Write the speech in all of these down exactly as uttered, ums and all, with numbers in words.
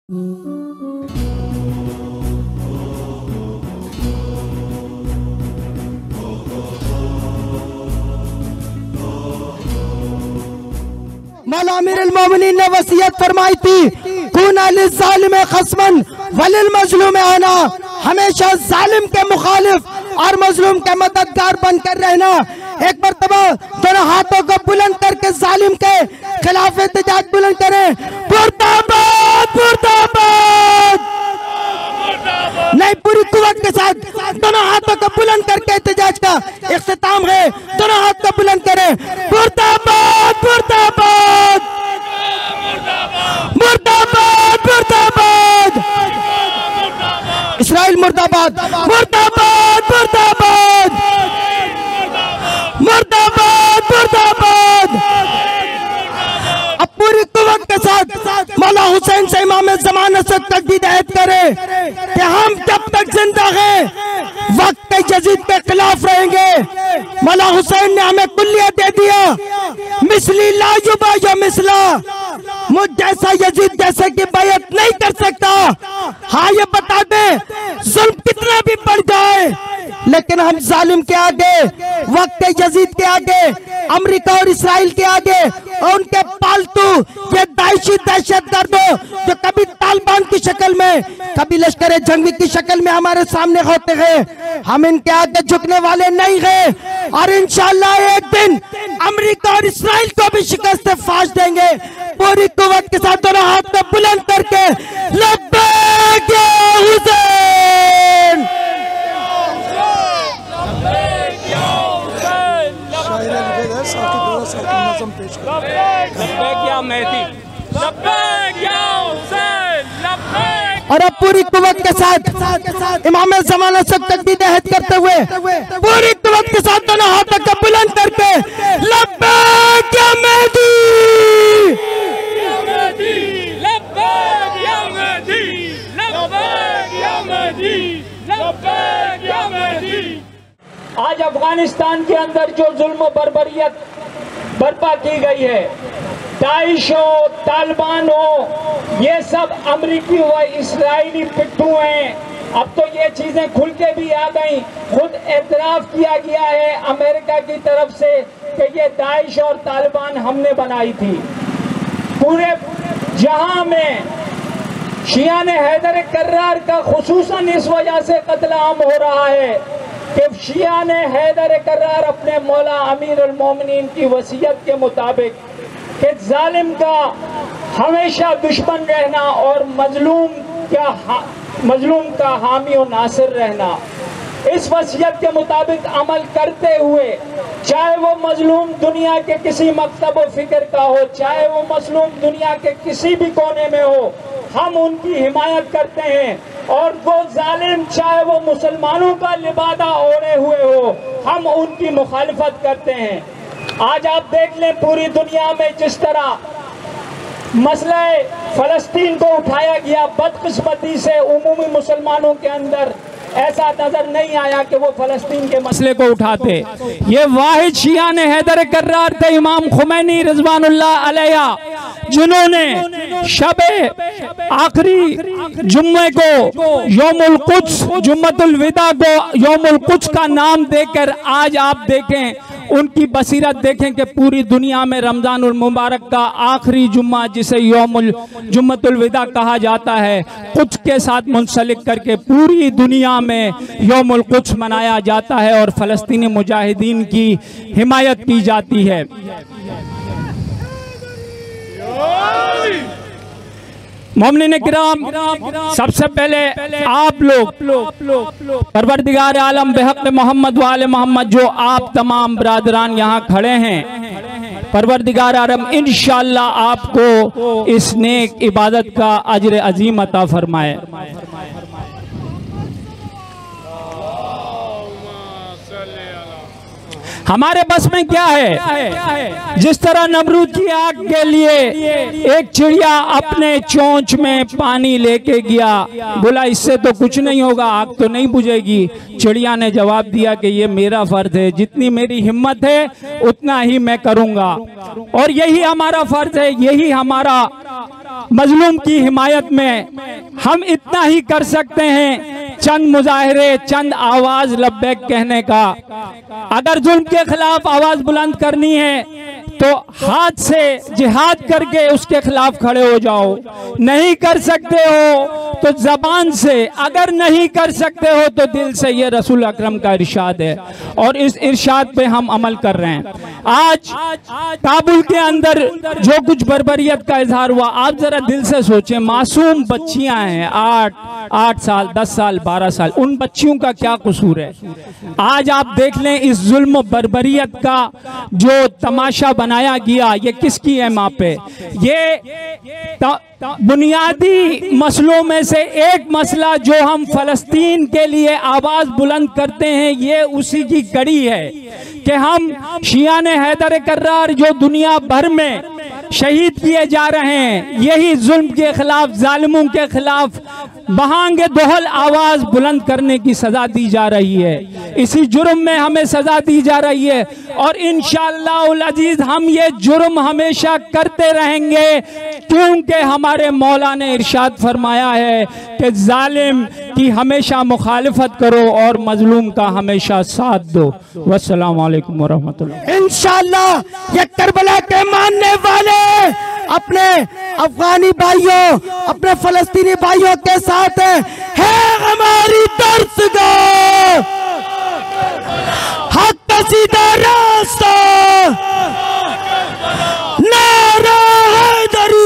मौला अमीरुल मोमिनीन ने वसीयत फरमाई थी, कूना लिज़्ज़ालिम खस्मन वलिल मज़लूम आना, हमेशा जालिम के मुखालिफ और मजलूम के मददगार बनकर रहना। एक मरतबा दोनों हाथों को बुलंद करके जालिम के खिलाफ एहतजाज बुलंद करें, मुर्दाबाद मुर्दाबाद। नहीं, पूरी कुव्वत के साथ दोनों हाथों को बुलंद करके एहतजाज का इख्तिताम है। दोनों हाथ को बुलंद करें, मुर्दाबाद मुर्दाबाद मुर्दाबाद मुर्दाबाद। इस्राइल मुर्दाबाद मुर्दाबाद मुर्दाबाद मुर्दाबाद मुर्दाबाद। अब पूरी कुव्वत के साथ मौला हुसैन से इमाम ज़माना से तकदीद ऐद करे कि हम जब तक जिंदा हैं वक्त के यजीद के खिलाफ रहेंगे। मौला हुसैन ने हमें कुल्लिया दे दिया, मिसली ला युबा या मिसला, मुझ जैसा यजीद जैसे की बैयत नहीं कर सकता। हाँ, ये बता दे जुल्म कितना भी बढ़ जाए, लेकिन हम जालिम के आगे, वक्त यजीद के आगे, अमेरिका और इसराइल के आगे और उनके पालतू ये दाइशी दहशत गर्दों जो कभी तालिबान की शक्ल में, कभी लश्कर जंगी की शक्ल में हमारे सामने होते हैं, हम इनके आगे झुकने वाले नहीं हैं। और इंशाअल्लाह एक दिन अमेरिका और इसराइल को भी शिकस्त फाश देंगे। पूरी कुव्वत के साथ दोनों हाथ में बुलंद करके लब्बैक या हुसैन। और अब पूरी कुव्वत के साथ इमाम ज़माना से तकदीद ऐद करते हुए पूरी कुव्वत के साथ दोनों हाथों को बुलंद करके लब्बैक या मेहदी, लब्बैक या मेहदी, लब्बैक या मेहदी, लब्बैक या मेहदी। आज अफगानिस्तान के अंदर जो जुल्म बर्बरियत बर्पा की गई है, दाइश हो, तालिबान हो, ये सब अमरीकी व इस्राइली पिट्ठू हैं। अब तो ये चीजें खुल के भी आ गई, खुद एतराफ किया गया है अमेरिका की तरफ से कि ये दाइश और तालिबान हमने बनाई थी। पूरे जहां में शियाने हैदर कर्रार का खुसूसन इस वजह से कत्ल आम हो रहा है कि शियाने हैदर कर्रार अपने मौला अमीरुल मोमिनीन की वसीयत के मुताबिक कि जालिम का हमेशा दुश्मन रहना और मजलूम का मजलूम का हामी और नासिर रहना, इस वसीयत के मुताबिक अमल करते हुए, चाहे वो मजलूम दुनिया के किसी मकतब व फिक्र का हो, चाहे वो मजलूम दुनिया के किसी भी कोने में हो, हम उनकी हिमायत करते हैं। और वो जालिम चाहे वो मुसलमानों का लिबादा ओढ़े हुए हो, हम उनकी मुखालिफत करते हैं। आज आप देख लें पूरी दुनिया में जिस तरह मसला फलस्तीन को उठाया गया, बदकिस्मती से उमूमी मुसलमानों के अंदर ऐसा नजर नहीं आया कि वो फलस्तीन के मसले को उठाते। ये वाहिद शियाने हैदर कर्रार थे इमाम खुमैनी रिज़वानुल्लाह अलैहा, जिन्होंने शबे आखिरी जुम्मे को यौमुल कुद्स, जुम्मतुल विदा को यौमुल कुद्स का नाम देकर आज आप देखें, उनकी बसीरत देखें कि पूरी दुनिया में रमजानुल मुबारक का आखिरी जुम्मा, जिसे यौमुल जुम्मतुल विदा कहा जाता है, कुद्स के साथ मुंसलिक करके पूरी दुनिया में यौमुल कुद्स मनाया जाता है और फ़लस्तीनी मुजाहिदीन की हिमायत की जाती है। मोमिनीन किराम, सबसे पहले आप लोग परवरदिगार आलम बेहक मोहम्मद वाले मोहम्मद, जो आप तमाम बरादरान यहाँ खड़े हैं, परवरदिगार आलम इंशाअल्लाह आपको इस नेक इबादत का अजर अजीम अता फरमाए। हमारे बस में क्या है? जिस तरह नमरूद की आग के लिए एक चिड़िया अपने चोंच में पानी लेके गया, बोला इससे तो कुछ नहीं होगा, आग तो नहीं बुझेगी। चिड़िया ने जवाब दिया कि ये मेरा फर्ज है, जितनी मेरी हिम्मत है उतना ही मैं करूंगा। और यही हमारा फर्ज है, यही हमारा मजलूम की हिमायत में हम इतना ही कर सकते हैं, चंद मुजाहरे, चंद आवाज लब्बैक कहने का। अगर जुल्म के खिलाफ आवाज बुलंद करनी है तो हाथ से जिहाद करके उसके खिलाफ खड़े हो जाओ। नहीं कर सकते हो तो जबान से, अगर नहीं कर सकते हो तो दिल से। ये रसूल अकरम का इरशाद है और इस इरशाद पे हम अमल कर रहे हैं। आज काबुल के अंदर जो कुछ बर्बरियत का इजहार हुआ, आप जरा दिल से सोचें, मासूम बच्चियां हैं, आठ आठ साल, दस साल, बारह साल, उन बच्चियों का क्या कसूर है? आज आप देख लें इस जुल्म बर्बरियत का जो तमाशा बनाया गया, ये किसकी है माँ पे? ये बुनियादी मसलों में से एक मसला जो हम फलस्तीन के लिए आवाज बुलंद करते हैं, ये उसी की कड़ी है कि हम शियान हैदर कर्रार जो दुनिया भर में शहीद किए जा रहे हैं, यही जुल्म के खिलाफ, जालिमों के खिलाफ बहांगे दोहल आवाज बुलंद करने की सजा दी जा रही है। इसी जुर्म में हमें सजा दी जा रही है और इंशाअल्लाह अजीज हम ये जुर्म हमेशा करते रहेंगे, क्योंकि हमारे मौला ने इरशाद फरमाया है कि जालिम की हमेशा मुखालिफत करो और मजलूम का हमेशा साथ दो। वस्सलाम वालेकुम वरहमतुल्लाह। इंशाअल्लाह ये करबला के मानने वाले अपने अफगानी भाइयों, अपने फलस्तीनी भाइयों के साथ है हमारी दर्दगाह, हक का सीधा रास्ता, नारा हैदरी।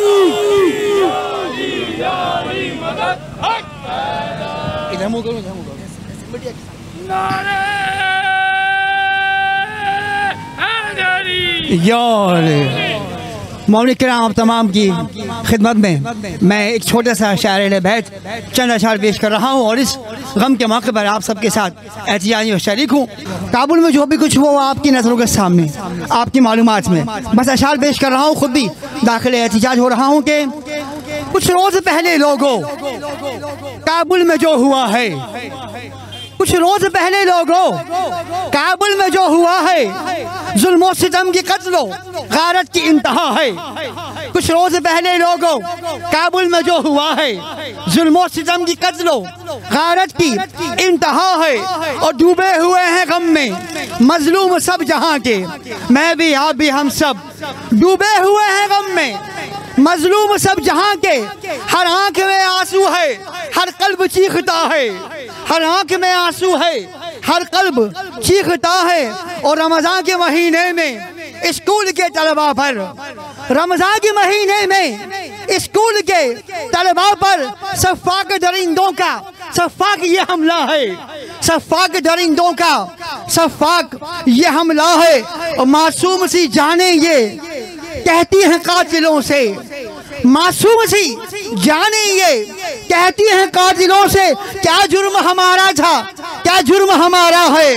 मौलिक किराम आप तमाम की खिदमत में मैं एक छोटा सा शायर बैठ चंद अशार पेश कर रहा हूँ और इस गम के मौके पर आप सबके साथ एहतियाजी और शरीक हूँ। काबुल में जो भी कुछ हुआ आपकी नज़रों के सामने, आपकी मालूमात में बस अशार पेश कर रहा हूँ। खुद भी दाखिल एहतिजाज हो रहा हूँ कि कुछ रोज पहले लोगों काबुल में जो हुआ है, कुछ रोज पहले लोगों काबुल में जो हुआ है, जुल्म सितम की कत्लो गारत की इंतहा है। कुछ रोज पहले लोगों काबुल में जो हुआ है, जुल्म सितम की कत्लो गारत की इंतहा है। और डूबे हुए हैं गम में मजलूम सब जहां के, मैं भी आप भी हम सब डूबे हुए हैं गम में मजलूम सब जहां के। हर आंख में आंसू है, हर कल्ब चीखता है, हर आंख में आंसू है, हर कल्ब चीखता है। और रमजान के महीने में स्कूल के तलबा पर, रमजान के महीने में स्कूल के तलबा पर सफाक दरिंदों का सफाक ये हमला है, सफाक दरिंदों का सफाक ये हमला है। और मासूम सी जाने ये कहती हैं कातिलों से, मासूम सी जाने ये कहती हैं कातिलों से, क्या जुर्म हमारा था, क्या जुर्म हमारा है,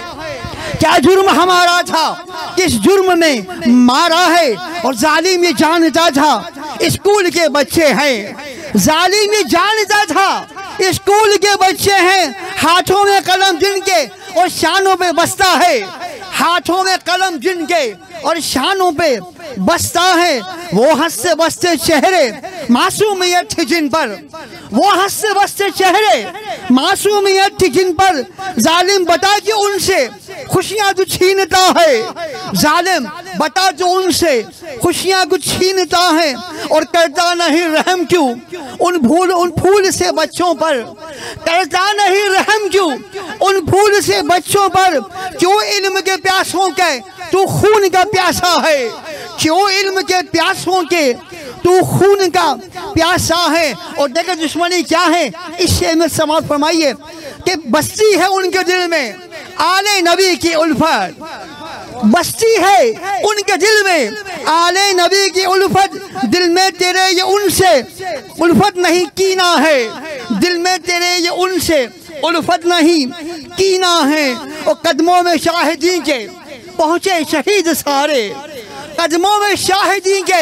क्या जुर्म हमारा था, किस जुर्म में मारा है। और जालिम ये जानता था स्कूल के बच्चे हैं, जालिम ये जानता था स्कूल के बच्चे हैं। हाथों में कलम जिनके और शानों पे बसता है, हाथों में कलम जिनके और शानों पे बसता है। वो हंसते बसते चेहरे मासूमियत थी जिन पर, वो हंसते बसते चेहरे मासूमियत थी जिन पर। जालिम बता कि उनसे खुशियां जो छीनता है, जालिम बता जो उनसे खुशियां कुछ छीनता है। और करता नहीं रहम क्यों उन भूल उन फूल से बच्चों पर, करता नहीं रहम क्यों उन फूल से बच्चों पर। क्यों इल्म के प्यासों के तू खून का प्यासा है, क्यों इल्म के प्यासों के तू खून का प्यासा है। और देखो दुश्मनी क्या है, इससे में समाप्त फरमाइए कि बस्ती है उनके दिल में आले नबी की उल्फत, बस्ती है उनके दिल में आले नबी की उल्फत। दिल में तेरे ये उनसे उल्फत नहीं कीना है, दिल में तेरे ये उनसे उल्फत नहीं कीना है। और कदमों में शाहिदी के पहुंचे शहीद सारे, कदमों में शाहिदी के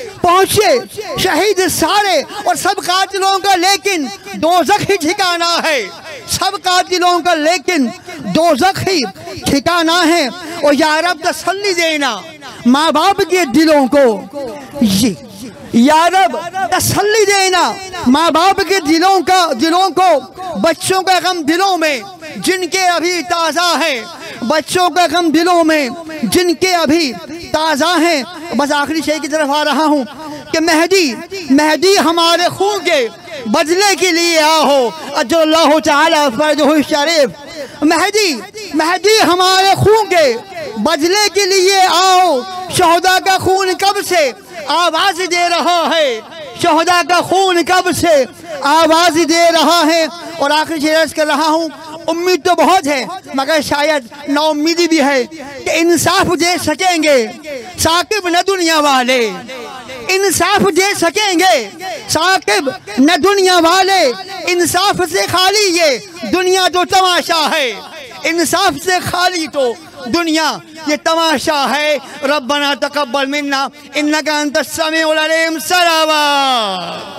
पहुंचे शहीद सारे। और सब कातिलों का लेकिन दोज़ख ही ठिकाना है, सब कातिलों का लेकिन दोज़ख ही ठिकाना है। और या रब तसल्ली देना माँ बाप के दिलों को, ये या रब तसल्ली देना माँ बाप के दिलों का दिलों को, बच्चों का गम दिलों में जिनके अभी ताज़ा है, बच्चों का गम दिलों में जिनके अभी ताज़ा हैं। बस आखिरी शेर की तरफ आ रहा हूँ कि मेहदी मेहदी हमारे खून के बदले के लिए आओ, अल्लाह ताला फर्जहु शरीफ। मेहदी मेहदी हमारे खून के बदले के लिए आओ, शहदा का खून कब से आवाज दे रहा है, शहदा का खून कब से आवाज दे रहा है। और आखिरी शेर कर रहा हूँ, उम्मीद तो बहुत है मगर शायद नाउम्मीदी भी है कि इंसाफ दे सकेंगे साकिब न दुनिया वाले, इंसाफ दे सकेंगे साकिब न दुनिया वाले। इंसाफ से खाली ये दुनिया तो तमाशा है, इंसाफ से खाली तो दुनिया ये तमाशा है। रब्बना तकब्बल मिन्ना इन्नका अंतस समीउल अलीम। सलावत।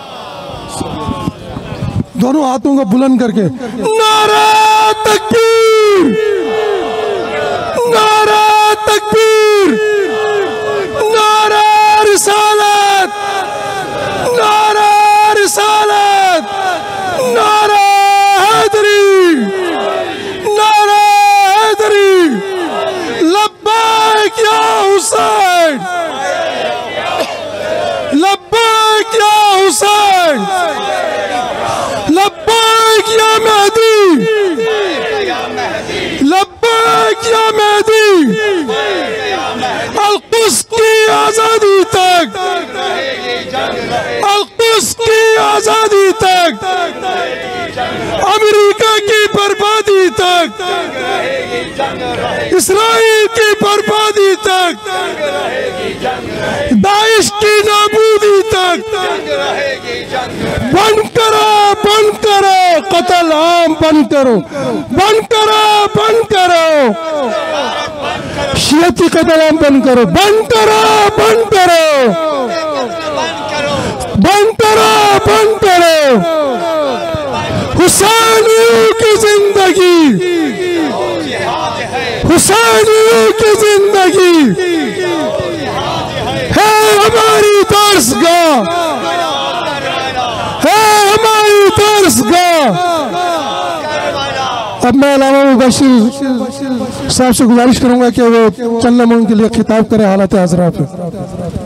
दोनों हाथों को बुलंद करके नारा तकबीर, नारा तकबीर, नारा रिसालत, नारा रिसालत, नारा हैदरी, नारा हैदरी। लब्बैक या हुसैन, लब्बैक या हुसैन, लब्बैक या मेहदी, लब्बैक या मेहदी। अल-कुद्स की आजादी तक, अल-कुद्स की आजादी तक, अमेरिका की बर्बादी तक, इसराइल की बर्बादी तक, दाइश की नाबूदी तक। बंद करो, बंद करो, कत्ल आम बंद करो, बंद करो, बंद करो, शियती कत्ल आम बंद करो, बंद करो, बंद करो, बंद करो, बंद करो। हुसैनियों की जिंदगी, हुसैनियों की जिंदगी है हमारी दर्सगाह, है हमारी दर्सगाह। अब मैं अल्लामा मुबशिर साहब से गुजारिश करूंगा कि वो चंद लम्हों उनके लिए खिताब करें हालत हाज़िरा पे।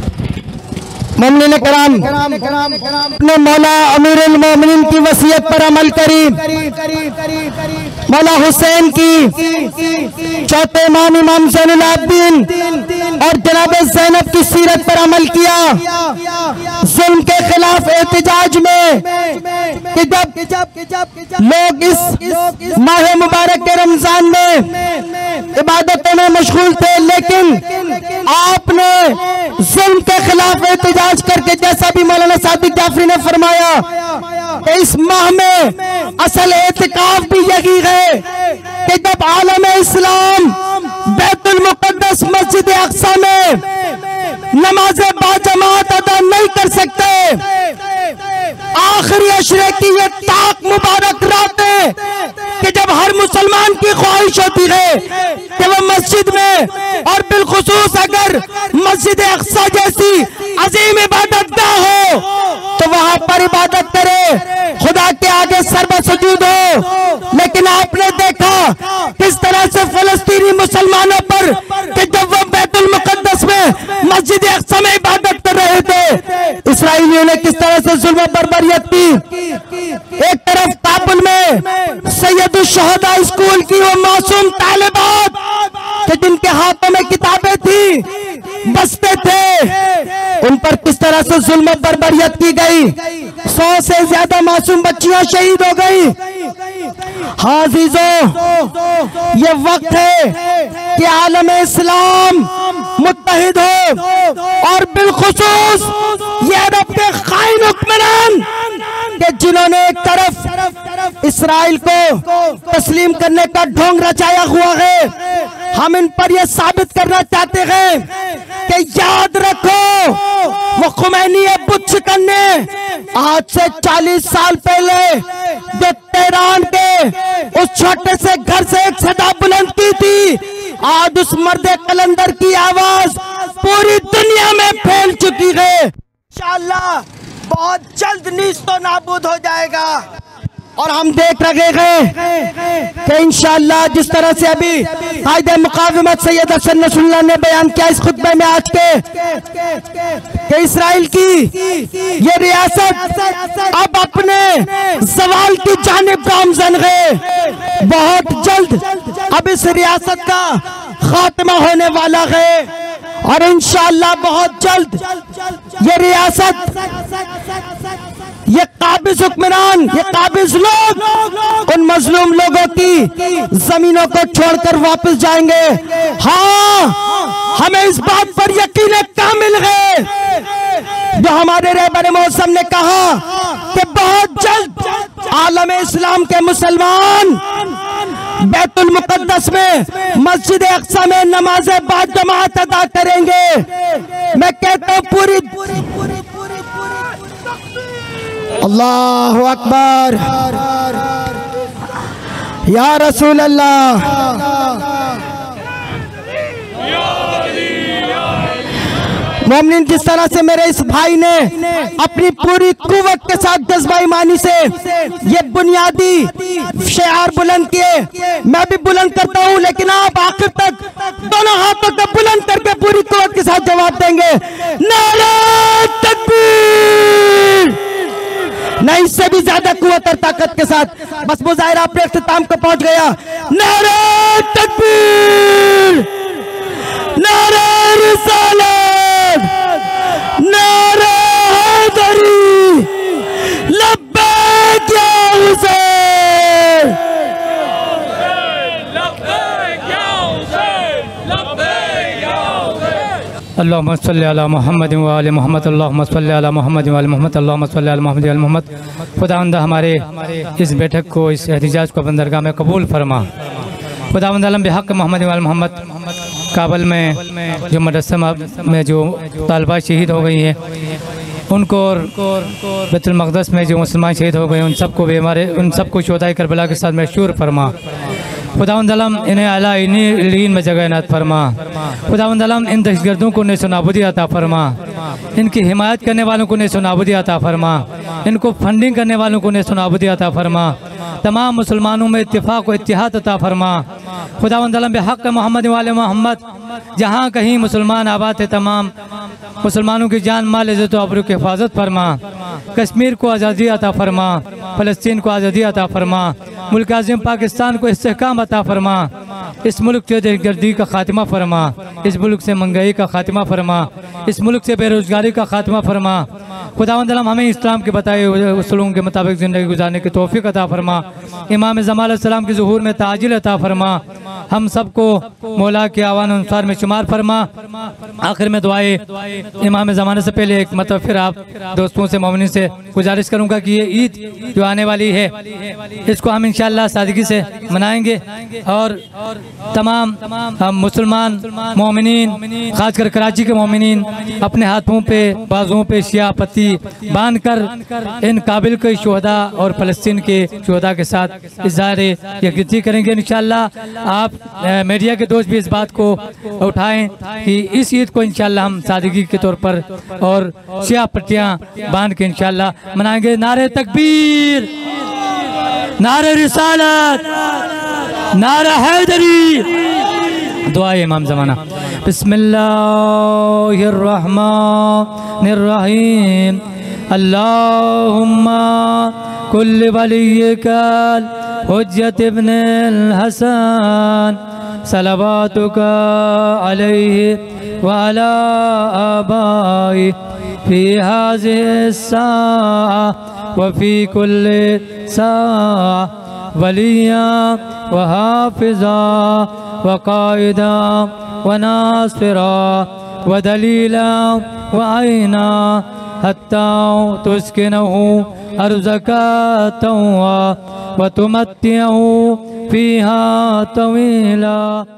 मोमिनीन कराम अपने मौला अमीरुल मोमिनीन की वसीयत पर अमल करी, मौला हुसैन की चौथे इमाम इमाम ज़ैनुल आबिदीन और जनाब ज़ैनब की सीरत पर अमल किया। जुल्म के खिलाफ एहतिजाज में कि जब लोग इस माह मुबारक के रमजान में इबादतों में मशगूल थे, लेकिन आपने जुल्म के खिलाफ एहतिजाज करके, जैसा भी मौलाना सादिक जाफरी ने फरमाया कि इस माह में असल एहतिकाफ भी यही है कि जब आलम इस्लाम बैतुल मुक़द्दस मस्जिद अक़सा में नमाज़े बाजमात अदा नहीं कर सकते, आखिरी अशरे की ये ताक मुबारक रात है कि जब हर मुसलमान की ख्वाहिश होती है कि वह मस्जिद में, और बिलखुसूस अगर मस्जिद अक़सा जैसी अजीम इबादत गाह हो तो वहां पर इबादत करे, खुदा के आगे सर्वसुजूद हो। लेकिन आपने देखा किस तरह से फलस्तीनी मुसलमानों पर कि जब वह बैतुल मुक़द्दस में मस्जिद अक़सा में इबादत कर रहे थे, इसराइलियों ने किस तरह से जुल्म बर्बरियत की। एक तरफ काबुल में सैयद शुहदा स्कूल की वो मासूम तालिबात कि जिनके हाथों में किताबें थी, बसते थे, उन पर किस तरह से जुल्म बर्बरियत की गई। सौ से ज्यादा मासूम बच्चियां शहीद हो गई। हाज़िज़ो, ये वक्त है कि आलम इस्लाम मुत्तहिद हो, और बिलखुसूस ये अरब के खाइन हुक्मरान कि जिन्होंने एक तरफ इसराइल को तस्लीम करने का ढोंग रचाया हुआ है, हम इन पर यह साबित करना चाहते हैं कि याद रखो वो खुमैनी बुत शिकन्ने आज से चालीस साल पहले जो तेहरान के उस छोटे से घर से एक सदा बुलंद की थी, आज उस मर्द कलंदर की आवाज पूरी दुनिया में फैल चुकी है, इंशाअल्लाह बहुत जल्द नीस्तो नाबूद हो जाएगा। और हम देख रहे हैं कि इंशाअल्लाह जिस तरह से अभी कायदे मुकाविमत सैयद हसन नसरुल्लाह ने बयान किया इस खुतबे में आज के कि इसराइल की ये रियासत अब अपने सवाल की जानिब गामजन है। बहुत जल्द अब इस रियासत का खात्मा होने वाला है और इंशाअल्लाह बहुत जल्द ये रियासत, ये काबिज हुक्मरान, ये काबिज लोग उन मजलूम लोगों की जमीनों को छोड़कर वापस जाएंगे। हाँ, हमें इस बात पर यकीन कामिल है जो हमारे रहबर मौसम ने कहा कि बहुत जल्द आलम इस्लाम के मुसलमान बैतुल मुकद्दस में मस्जिद अक्सा में नमाज बाद जमात अदा करेंगे। मैं कहता हूँ पूरी अल्लाहु अकबर या रसूल अल्लाह। मोमिन, जिस तरह से मेरे इस भाई ने अपनी पूरी कुव्वत के साथ जज्बा ईमानी से ये बुनियादी शिआर बुलंद किए, मैं भी बुलंद करता हूँ, लेकिन आप आखिर तक दोनों हाथों को बुलंद करके पूरी कुव्वत के साथ जवाब देंगे। नारे तकबीर, नहीं इससे भी ज्यादा कुव्वत और ताकत के साथ। बस मुजाहिरा अपने इख्तिताम को पहुंच गया। नारे तकबीर, नारे रिसालत, नारे हैदरी, लब्बैक या हुसैन, लब्बैक या हुसैन, लब्बैक या हुसैन। अल्लाहुम्मा सल्ली अला मुहम्मद व आले मोहम्मद, अल्लाहुम्मा सल्ली अला मुहम्मद व आले मोहम्मद, अल्लाहुम्मा सल्ली अला मुहम्मद व आले मोहम्मद। खुदावंद हमारे इस बैठक को, इस एहतिजाज को बंदरगाह में कबूल फरमा। खुदावंद आलम बिहक़ मोहम्मद व आले मोहम्मद, काबल में जो मदरसा में जो तालबा शहीद हो गई हैं उनको, और बैतुल मक़दस में जो मुसलमान शहीद हो गए उन सबको भी हमारे उन सबको शुहदाए करबला के साथ मशहूर फरमा। खुदावंद आलम इन्हें आला इन्हीं में जगह इनात फरमा। खुदावंद आलम इन दहशतगर्दों को नेस्त नाबूदी अता फरमा, इनकी हिमायत करने वालों को नेस्त नाबूदी अता फरमा, इनको फंडिंग करने वालों को नेस्त नाबूदी अता फरमा, तमाम मुसलमानों में इत्तिफाक व इत्तिहाद अता फरमा। खुदावंद आलम बिहक़ मोहम्मद व आले मोहम्मद, जहाँ कहीं मुसलमान आबाद थे तमाम मुसलमानों की जान माल इज़्ज़त व आबरू की हिफाजत फरमा। कश्मीर को आज़ादी अता फरमा, फ़लस्तीन को आज़ादी अता फरमा, मुल्क आज़िम पाकिस्तान को इस्तेहकाम अता फरमा। इस मुल्क से दहशतगर्दी का खात्मा फरमा, इस मुल्क से महंगाई का खात्मा फरमा, इस मुल्क से बेरोज़गारी का खात्मा फरमा। खुदावंद आलम हमें इस्लाम के बताए हुए उसूलों के मुताबिक ज़िंदगी गुजारने की तौफ़ीक़ अता फरमा। इमाम ज़मान अलैहिस्सलाम के ज़ुहूर में ताजिल अता फरमा। हम सबको मौला के आवान अनुसार में शुमार फरमा। आखिर में दुआए इमाम ज़माने से पहले एक मतलब फिर आप दोस्तों से मोमिनीन से गुजारिश करूँगा कि ये ईद जो आने वाली है इसको हम इंशाअल्लाह सादगी से मनाएंगे और तमाम मुसलमान मोमिनीन, खासकर कराची के मोमिनीन अपने हाथों पे बाजुओं पे शिया पत्ती बांध कर इन काबिल के शुहदा और फ़लस्तीन के शुहदा के साथ इज़हार यकजहती करेंगे इंशाअल्लाह। आप मीडिया के दोस्त भी इस बात को उठाएं कि इस ईद को इंशाअल्लाह हम सादगी के तौर पर और शिया पट्टियाँ बांध के इंशाअल्लाह मनाएंगे। नारे तकबीर, नारे रिसालत, नारा हैदरी। दुआ इमाम ज़माना। बिस्मिल्लाहिर्रहमानिर्रहीम। अल्लाहुम्मा कुल्ल वलिय्यकल हुज्जत इब्नुल हसन सलवातुका अलैहि व अला आबाई फी हाज़िहि स्साअ व फी कुल्लि साअ वलिया व हाफिज़ा व कायदा व नासिरा व दलीला व आइना हत्ता तुस्किनहु अर्ज़का तौआ व तुमत्तिअहु फ़ीहा तवीला।